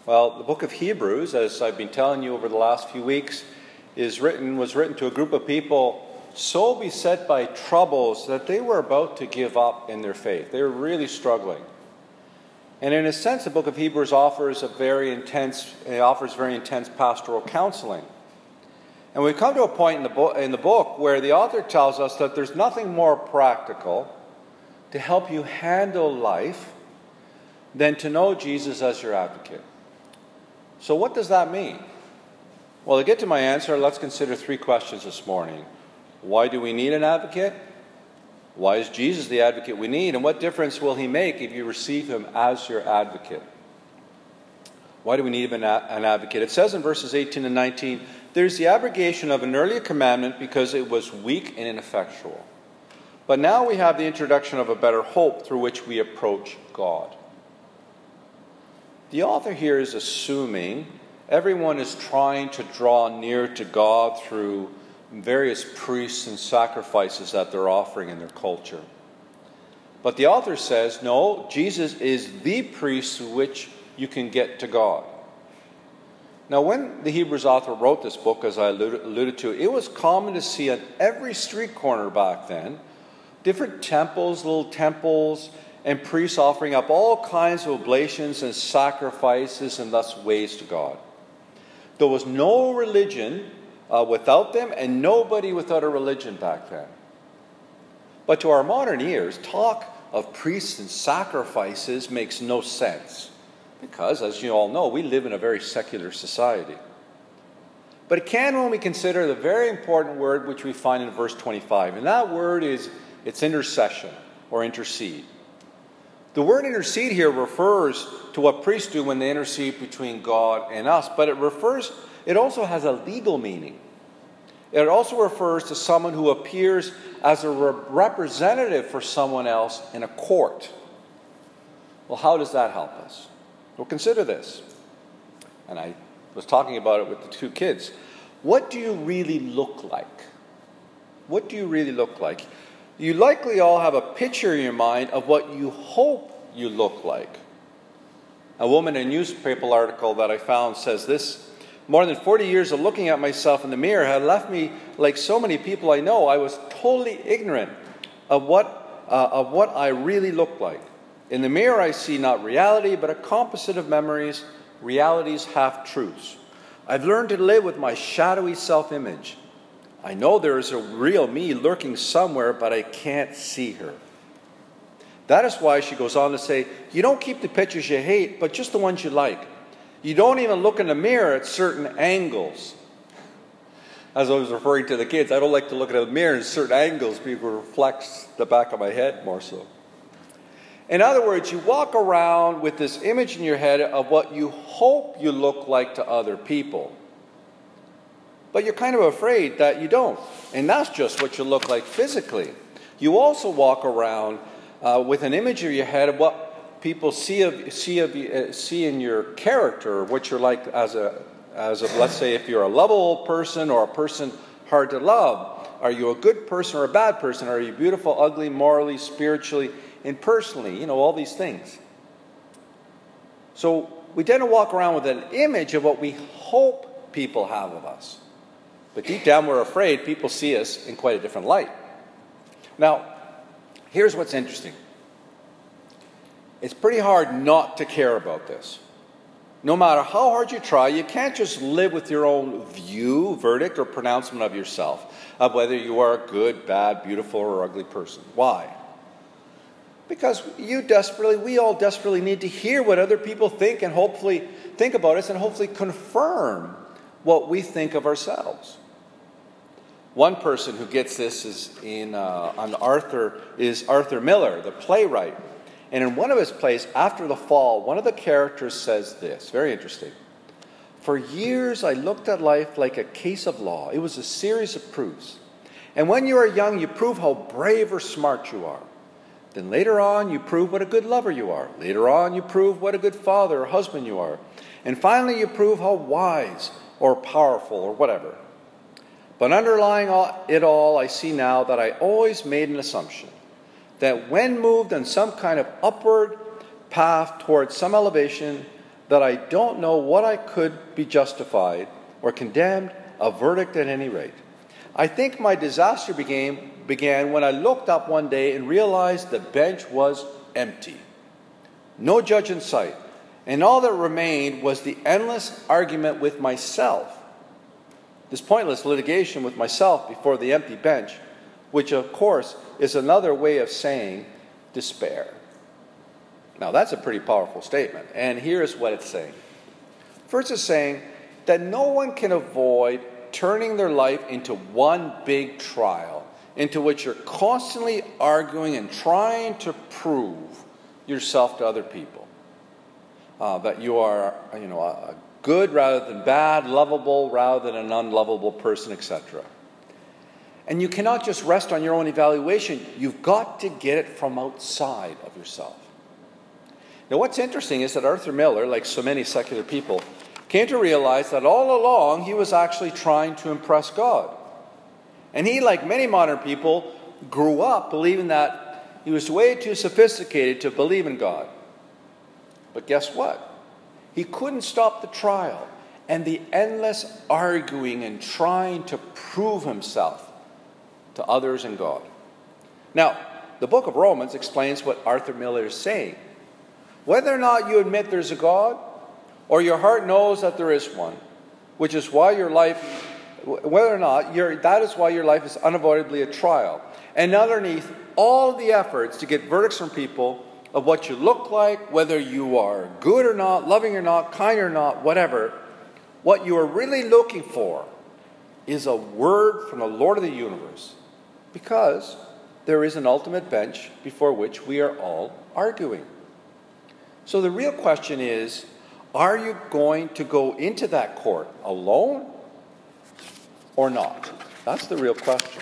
Well, the book of Hebrews, as I've been telling you over the last few weeks, was written to a group of people so beset by troubles that they were about to give up in their faith. They were really struggling. And in a sense, the book of Hebrews offers very intense pastoral counseling. And we've come to a point in the book where the author tells us that there's nothing more practical to help you handle life than to know Jesus as your advocate. So what does that mean? Well, to get to my answer, let's consider three questions this morning. Why do we need an advocate? Why is Jesus the advocate we need? And what difference will he make if you receive him as your advocate? Why do we need an advocate? It says in verses 18 and 19, there's the abrogation of an earlier commandment because it was weak and ineffectual. But now we have the introduction of a better hope through which we approach God. The author here is assuming everyone is trying to draw near to God through various priests and sacrifices that they're offering in their culture. But the author says, no, Jesus is the priest through which you can get to God. Now, when the Hebrews author wrote this book, as I alluded to, it was common to see on every street corner back then different temples, little temples, and priests offering up all kinds of oblations and sacrifices and thus ways to God. There was no religion without them and nobody without a religion back then. But to our modern ears, talk of priests and sacrifices makes no sense because, as you all know, we live in a very secular society. But it can when we consider the very important word which we find in verse 25. And that word it's intercession or intercede. The word intercede here refers to what priests do when they intercede between God and us, but it also has a legal meaning. It also refers to someone who appears as a representative for someone else in a court. Well, how does that help us? Well, consider this. And I was talking about it with the two kids. What do you really look like? What do you really look like? You likely all have a picture in your mind of what you hope you look like. A woman in a newspaper article that I found says this: more than 40 years of looking at myself in the mirror had left me, like so many people I know, I was totally ignorant of what I really looked like. In the mirror I see not reality, but a composite of memories, reality's half-truths. I've learned to live with my shadowy self-image. I know there is a real me lurking somewhere, but I can't see her. That is why she goes on to say, you don't keep the pictures you hate, but just the ones you like. You don't even look in the mirror at certain angles. As I was referring to the kids, I don't like to look at a mirror at certain angles because it reflects the back of my head more so. In other words, you walk around with this image in your head of what you hope you look like to other people. But you're kind of afraid that you don't. And that's just what you look like physically. You also walk around with an image in your head of what people see in your character, what you're like as a, let's say, if you're a lovable person or a person hard to love. Are you a good person or a bad person? Are you beautiful, ugly, morally, spiritually, and personally? All these things. So we tend to walk around with an image of what we hope people have of us. But deep down we're afraid people see us in quite a different light. Now, here's what's interesting. It's pretty hard not to care about this. No matter how hard you try, you can't just live with your own view, verdict, or pronouncement of yourself, of whether you are a good, bad, beautiful, or ugly person. Why? Because we all desperately need to hear what other people think and hopefully think about us and hopefully confirm what we think of ourselves. One person who gets this is Arthur Miller, the playwright. And in one of his plays, After the Fall, one of the characters says this, very interesting. For years I looked at life like a case of law. It was a series of proofs. And when you are young, you prove how brave or smart you are. Then later on, you prove what a good lover you are. Later on, you prove what a good father or husband you are. And finally, you prove how wise or powerful or whatever. But underlying it all, I see now that I always made an assumption that when moved on some kind of upward path towards some elevation, that I don't know what I could be justified or condemned, a verdict at any rate. I think my disaster began when I looked up one day and realized the bench was empty. No judge in sight. And all that remained was the endless argument with myself. This pointless litigation with myself before the empty bench, which of course is another way of saying despair. Now that's a pretty powerful statement, and here's what it's saying. First, it's saying that no one can avoid turning their life into one big trial, into which you're constantly arguing and trying to prove yourself to other people. That you are, a good rather than bad, lovable rather than an unlovable person, etc. And you cannot just rest on your own evaluation. You've got to get it from outside of yourself. Now, what's interesting is that Arthur Miller, like so many secular people, came to realize that all along he was actually trying to impress God. And he, like many modern people, grew up believing that he was way too sophisticated to believe in God. But guess what? He couldn't stop the trial and the endless arguing and trying to prove himself to others and God. Now, the book of Romans explains what Arthur Miller is saying. Whether or not you admit there's a God, or your heart knows that there is one, which is why your life, whether or not, that is why your life is unavoidably a trial. And underneath all the efforts to get verdicts from people of what you look like, whether you are good or not, loving or not, kind or not, whatever, what you are really looking for is a word from the Lord of the universe. Because there is an ultimate bench before which we are all arguing. So the real question is, are you going to go into that court alone or not? That's the real question.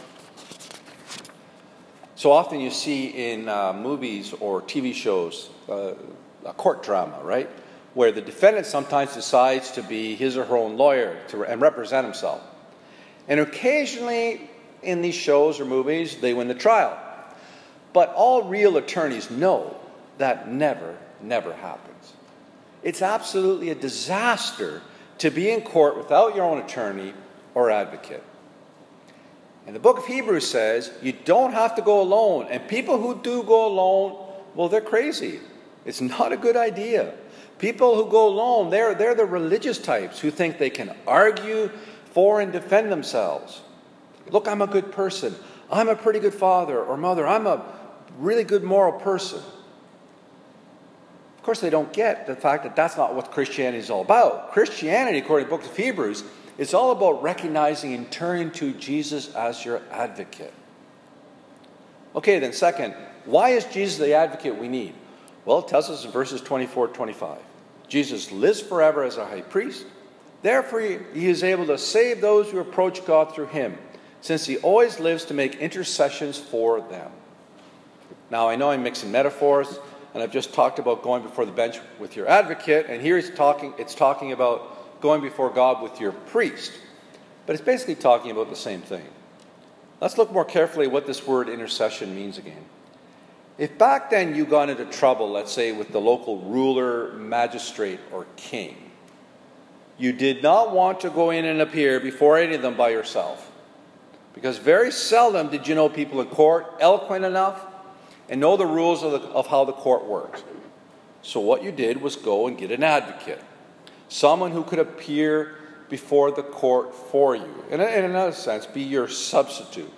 So often you see in movies or TV shows a court drama, right? Where the defendant sometimes decides to be his or her own lawyer and represent himself. And occasionally in these shows or movies, they win the trial. But all real attorneys know that never happens. It's absolutely a disaster to be in court without your own attorney or advocate. And the book of Hebrews says you don't have to go alone. And people who do go alone, well, they're crazy. It's not a good idea. People who go alone, they're the religious types who think they can argue for and defend themselves. Look, I'm a good person. I'm a pretty good father or mother. I'm a really good moral person. Of course, they don't get the fact that that's not what Christianity is all about. Christianity, according to the book of Hebrews, is all about recognizing and turning to Jesus as your advocate. Okay, then second, why is Jesus the advocate we need? Well, it tells us in verses 24-25. Jesus lives forever as our high priest. Therefore, he is able to save those who approach God through him, since he always lives to make intercessions for them. Now, I know I'm mixing metaphors, and I've just talked about going before the bench with your advocate, and here it's talking about going before God with your priest. But it's basically talking about the same thing. Let's look more carefully at what this word intercession means again. If back then you got into trouble, let's say with the local ruler, magistrate, or king, you did not want to go in and appear before any of them by yourself. Because very seldom did you know people in court eloquent enough and know the rules of how the court works. So what you did was go and get an advocate. Someone who could appear before the court for you. In another sense, be your substitute.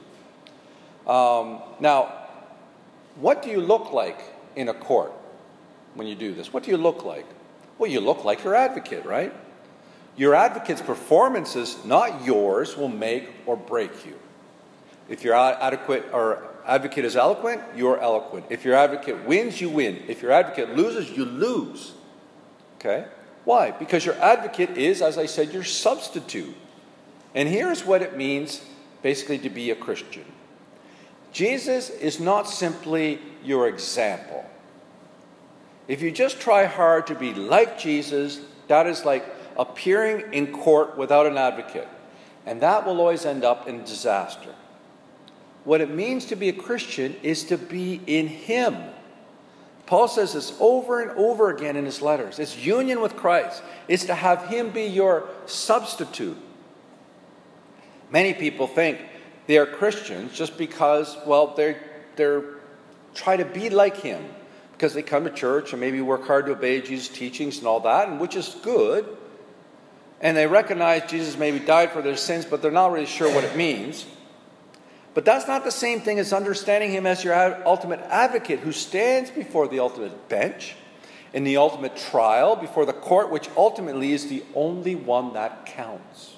Now, what do you look like in a court when you do this? What do you look like? Well, you look like your advocate, right? Your advocate's performances, not yours, will make or break you. If your advocate is eloquent, you're eloquent. If your advocate wins, you win. If your advocate loses, you lose. Okay? Why? Because your advocate is, as I said, your substitute. And here's what it means, basically, to be a Christian. Jesus is not simply your example. If you just try hard to be like Jesus, that is like appearing in court without an advocate. And that will always end up in disaster. What it means to be a Christian is to be in him. Paul says this over and over again in his letters. It's union with Christ. It's to have him be your substitute. Many people think they are Christians just because, well, they're try to be like him. Because they come to church and maybe work hard to obey Jesus' teachings and all that, and which is good. And they recognize Jesus maybe died for their sins, but they're not really sure what it means. But that's not the same thing as understanding him as your ultimate advocate who stands before the ultimate bench, in the ultimate trial, before the court, which ultimately is the only one that counts.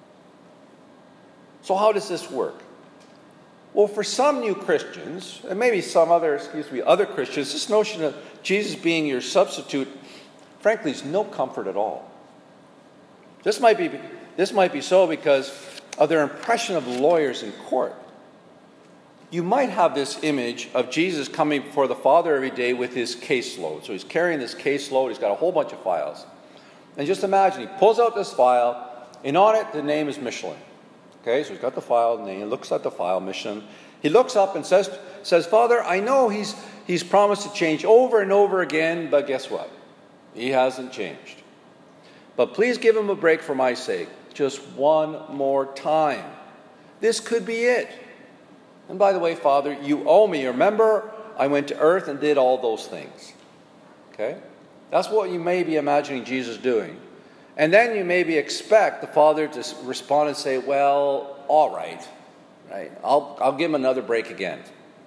So how does this work? Well, for some new Christians, and maybe some other Christians, this notion of Jesus being your substitute, frankly, is no comfort at all. This might be so because of their impression of lawyers in court. You might have this image of Jesus coming before the Father every day with his caseload. So he's carrying this caseload. He's got a whole bunch of files. And just imagine, he pulls out this file, and on it, the name is Michelin. Okay, so he's got the file name. He looks at the file, Michelin. He looks up and says, Father, I know he's promised to change over and over again, but guess what? He hasn't changed. But please give him a break for my sake. Just one more time. This could be it. And by the way, Father, you owe me. Remember, I went to earth and did all those things. Okay? That's what you may be imagining Jesus doing. And then you maybe expect the Father to respond and say, well, all right. I'll give him another break again.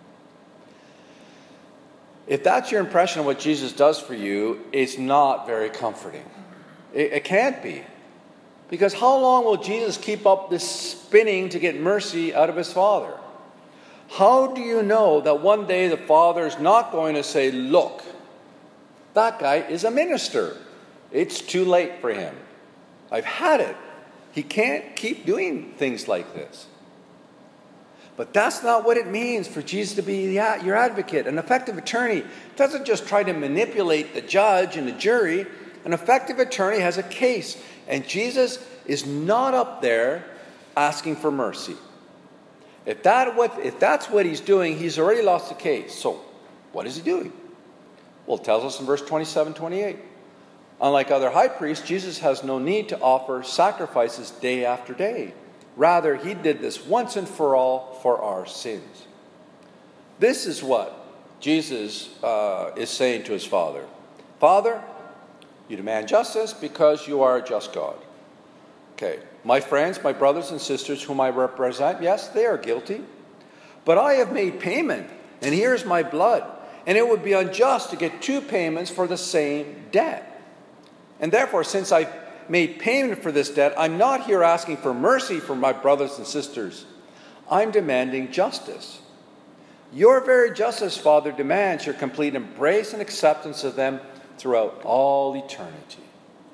If that's your impression of what Jesus does for you, it's not very comforting. It can't be. Because how long will Jesus keep up this spinning to get mercy out of his Father? How do you know that one day the Father is not going to say, look, that guy is a minister. It's too late for him. I've had it. He can't keep doing things like this. But that's not what it means for Jesus to be your advocate. An effective attorney doesn't just try to manipulate the judge and the jury. An effective attorney has a case. And Jesus is not up there asking for mercy. If that's what he's doing, he's already lost the case. So what is he doing? Well, it tells us in verse 27, 28. Unlike other high priests, Jesus has no need to offer sacrifices day after day. Rather, he did this once and for all for our sins. This is what Jesus is saying to his Father. Father, you demand justice because you are a just God. Okay, my friends, my brothers and sisters whom I represent, yes, they are guilty. But I have made payment, and here's my blood. And it would be unjust to get two payments for the same debt. And therefore, since I've made payment for this debt, I'm not here asking for mercy for my brothers and sisters. I'm demanding justice. Your very justice, Father, demands your complete embrace and acceptance of them throughout all eternity.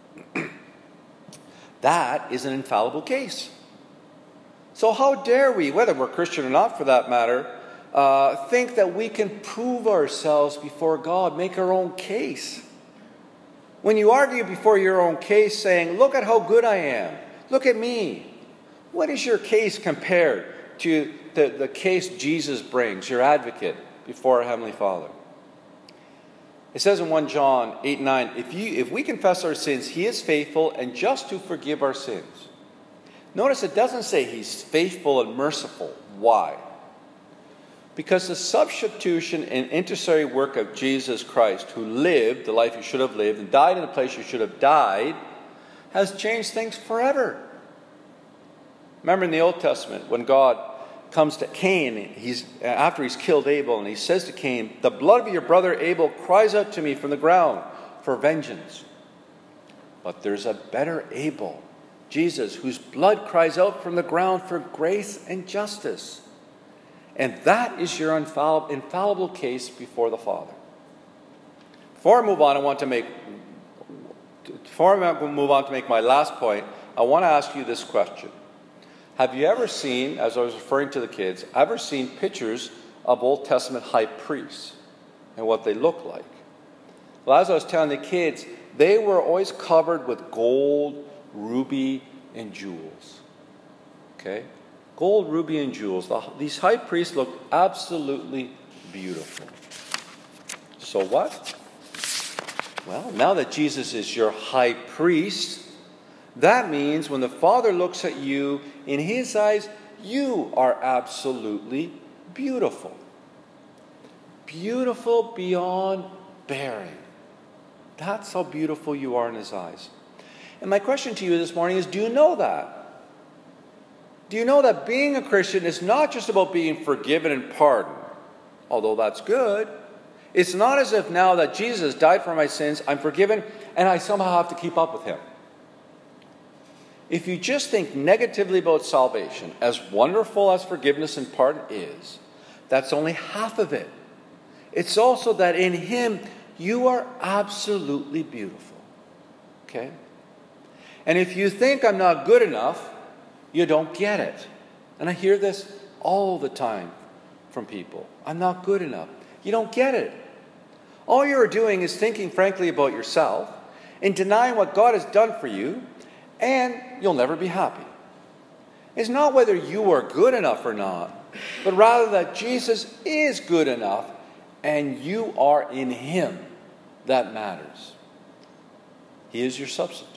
That is an infallible case. So how dare we, whether we're Christian or not for that matter, think that we can prove ourselves before God, make our own case? When you argue before your own case saying, look at how good I am, look at me, what is your case compared to the case Jesus brings, your advocate, before our Heavenly Father? It says in 1 John 8:9, if we confess our sins, he is faithful and just to forgive our sins. Notice it doesn't say he's faithful and merciful. Why? Because the substitution and intercessory work of Jesus Christ, who lived the life you should have lived and died in the place you should have died, has changed things forever. Remember in the Old Testament, when God comes to Cain, after he's killed Abel, and he says to Cain, the blood of your brother Abel cries out to me from the ground for vengeance. But there's a better Abel, Jesus, whose blood cries out from the ground for grace and justice. And that is your infallible case before the Father. Before I move on to make my last point, I want to ask you this question. Have you ever seen, as I was referring to the kids, pictures of Old Testament high priests and what they look like? Well, as I was telling the kids, they were always covered with gold, ruby, and jewels. Okay? Gold, ruby, and jewels. These high priests looked absolutely beautiful. So what? Well, now that Jesus is your high priest, that means when the Father looks at you, in his eyes, you are absolutely beautiful. Beautiful beyond bearing. That's how beautiful you are in his eyes. And my question to you this morning is, do you know that? Do you know that being a Christian is not just about being forgiven and pardoned? Although that's good. It's not as if now that Jesus died for my sins, I'm forgiven, and I somehow have to keep up with him. If you just think negatively about salvation, as wonderful as forgiveness and pardon is, that's only half of it. It's also that in him, you are absolutely beautiful. Okay? And if you think I'm not good enough, you don't get it. And I hear this all the time from people. I'm not good enough. You don't get it. All you're doing is thinking frankly about yourself and denying what God has done for you, and you'll never be happy. It's not whether you are good enough or not, but rather that Jesus is good enough and you are in him. That matters. He is your substitute.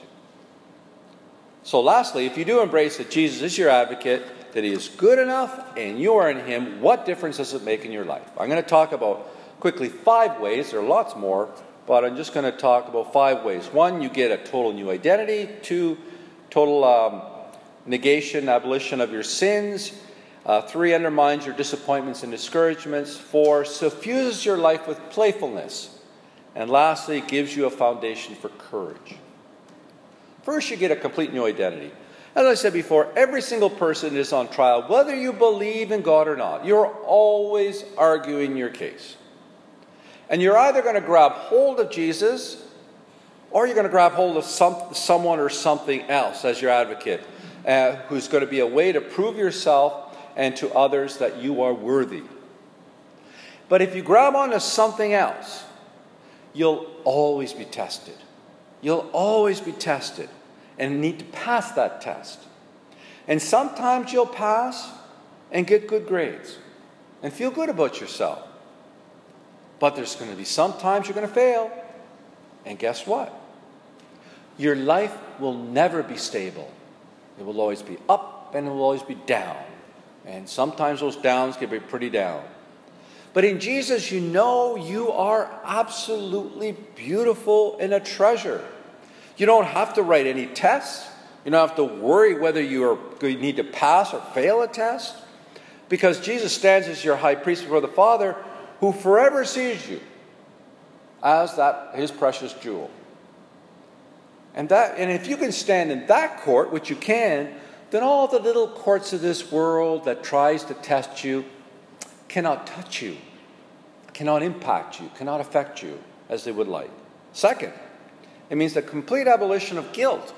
So lastly, if you do embrace that Jesus is your advocate, that he is good enough and you are in him, what difference does it make in your life? I'm going to talk about quickly 5 ways. There are lots more, but I'm just going to talk about 5 ways. 1, you get a total new identity. 2, total negation, abolition of your sins. 3, undermines your disappointments and discouragements. 4, suffuses your life with playfulness. And lastly, gives you a foundation for courage. First, you get a complete new identity. As I said before, every single person is on trial, whether you believe in God or not. You're always arguing your case. And you're either going to grab hold of Jesus, or you're going to grab hold of someone or something else as your advocate, who's going to be a way to prove yourself and to others that you are worthy. But if you grab onto something else, you'll always be tested. You'll always be tested and need to pass that test. And sometimes you'll pass and get good grades and feel good about yourself. But there's going to be some times you're going to fail. And guess what? Your life will never be stable. It will always be up and it will always be down. And sometimes those downs can be pretty down. But in Jesus, you know you are absolutely beautiful and a treasure. You don't have to write any tests. You don't have to worry whether you need to pass or fail a test. Because Jesus stands as your high priest before the Father, who forever sees you as his precious jewel. And if you can stand in that court, which you can, then all the little courts of this world that tries to test you cannot touch you, cannot impact you, cannot affect you as they would like. Second, it means the complete abolition of guilt.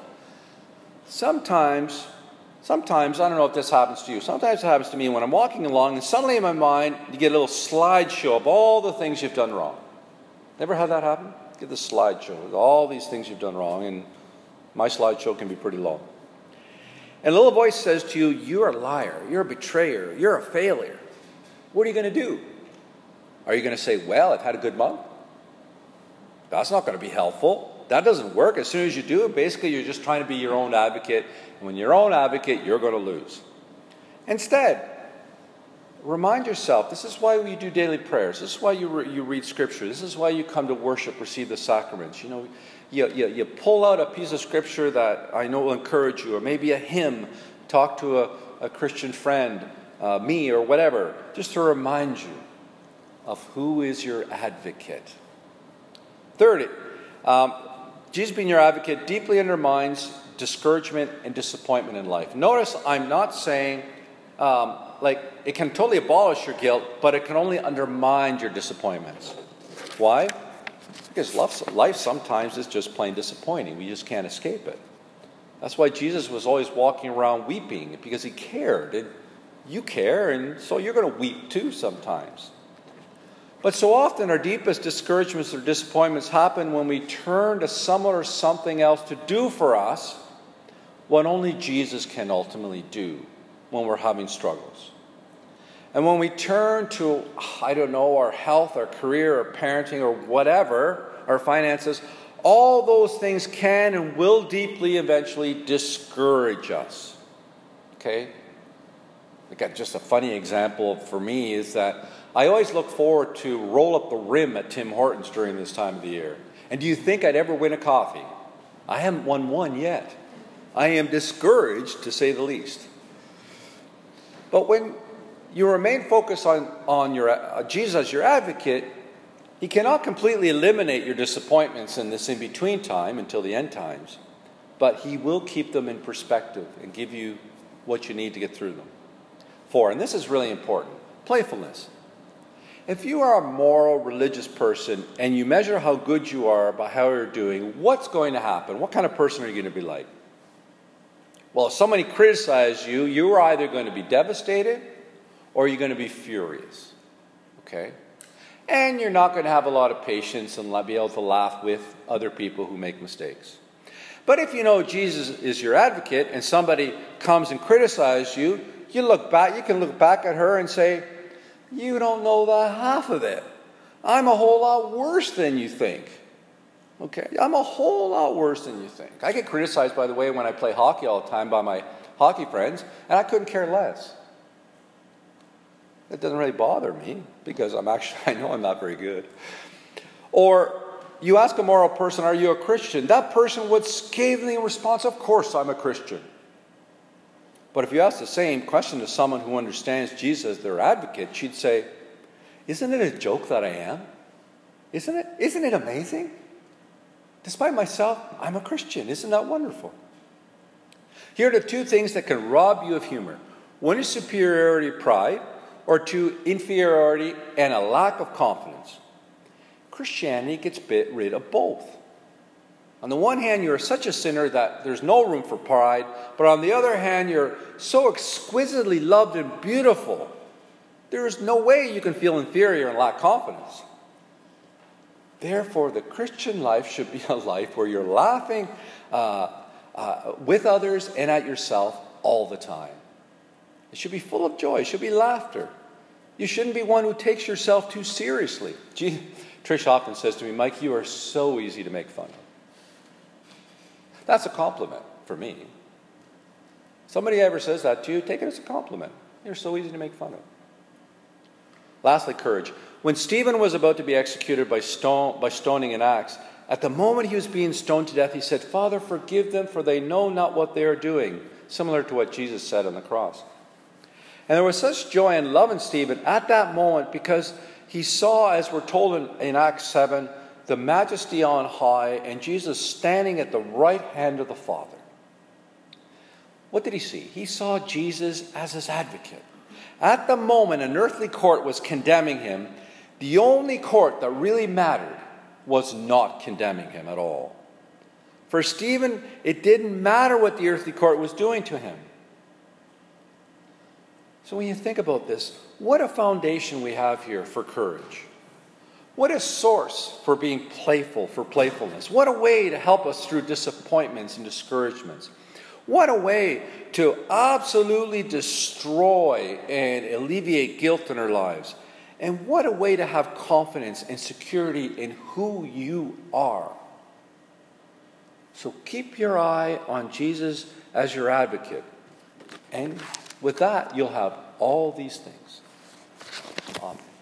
Sometimes, I don't know if this happens to you, sometimes it happens to me when I'm walking along and suddenly in my mind you get a little slideshow of all the things you've done wrong. Ever had that happen? Get the slideshow of all these things you've done wrong, and my slideshow can be pretty long. And a little voice says to you, you're a liar, you're a betrayer, you're a failure. What are you going to do? Are you going to say, well, I've had a good month? That's not going to be helpful. That doesn't work. As soon as you do it, basically you're just trying to be your own advocate. And when you're your own advocate, you're going to lose. Instead, remind yourself, this is why we do daily prayers. This is why you read Scripture. This is why you come to worship, receive the sacraments. You pull out a piece of Scripture that I know will encourage you, or maybe a hymn, talk to a Christian friend, me or whatever, just to remind you of who is your advocate. Third, Jesus being your advocate deeply undermines discouragement and disappointment in life. Notice I'm not saying it can totally abolish your guilt, but it can only undermine your disappointments. Why? Because life sometimes is just plain disappointing. We just can't escape it. That's why Jesus was always walking around weeping, because he cared. And you care, and so you're going to weep too sometimes. But so often our deepest discouragements or disappointments happen when we turn to someone or something else to do for us what only Jesus can ultimately do when we're having struggles. And when we turn to, I don't know, our health, our career, our parenting, or whatever, our finances, all those things can and will deeply eventually discourage us. Okay? Like just a funny example for me is that I always look forward to roll up the rim at Tim Hortons during this time of the year. And do you think I'd ever win a coffee? I haven't won one yet. I am discouraged, to say the least. But when you remain focused on your Jesus as your advocate, he cannot completely eliminate your disappointments in this in-between time until the end times, but he will keep them in perspective and give you what you need to get through them. 4, and this is really important, playfulness. If you are a moral, religious person and you measure how good you are by how you're doing, what's going to happen? What kind of person are you going to be like? Well, if somebody criticizes you, you're either going to be devastated or you're going to be furious. Okay? And you're not going to have a lot of patience and be able to laugh with other people who make mistakes. But if you know Jesus is your advocate and somebody comes and criticizes you, you can look back at her and say, you don't know the half of it. I'm a whole lot worse than you think. Okay? I'm a whole lot worse than you think. I get criticized, by the way, when I play hockey all the time by my hockey friends, and I couldn't care less. It doesn't really bother me because I know I'm not very good. Or you ask a moral person, are you a Christian? That person would scathingly respond, of course I'm a Christian. But if you ask the same question to someone who understands Jesus as their advocate, she'd say, isn't it a joke that I am? Isn't it amazing? Despite myself, I'm a Christian. Isn't that wonderful? Here are the 2 things that can rob you of humor. 1 is superiority pride, or 2, inferiority and a lack of confidence. Christianity gets rid of both. On the one hand, you're such a sinner that there's no room for pride, but on the other hand, you're so exquisitely loved and beautiful, there is no way you can feel inferior and lack confidence. Therefore, the Christian life should be a life where you're laughing with others and at yourself all the time. It should be full of joy. It should be laughter. You shouldn't be one who takes yourself too seriously. Trish often says to me, Mike, you are so easy to make fun of. That's a compliment for me. Somebody ever says that to you, take it as a compliment. You're so easy to make fun of. Lastly, courage. When Stephen was about to be executed by stoning and axe, at the moment he was being stoned to death, he said, Father, forgive them, for they know not what they are doing. Similar to what Jesus said on the cross. And there was such joy and love in Stephen at that moment because he saw, as we're told in Acts 7, the majesty on high and Jesus standing at the right hand of the Father. What did he see? He saw Jesus as his advocate. At the moment an earthly court was condemning him, the only court that really mattered was not condemning him at all. For Stephen, it didn't matter what the earthly court was doing to him. So when you think about this, what a foundation we have here for courage. What a source for being playful, for playfulness. What a way to help us through disappointments and discouragements. What a way to absolutely destroy and alleviate guilt in our lives. And what a way to have confidence and security in who you are. So keep your eye on Jesus as your advocate. And with that, you'll have all these things. Amen.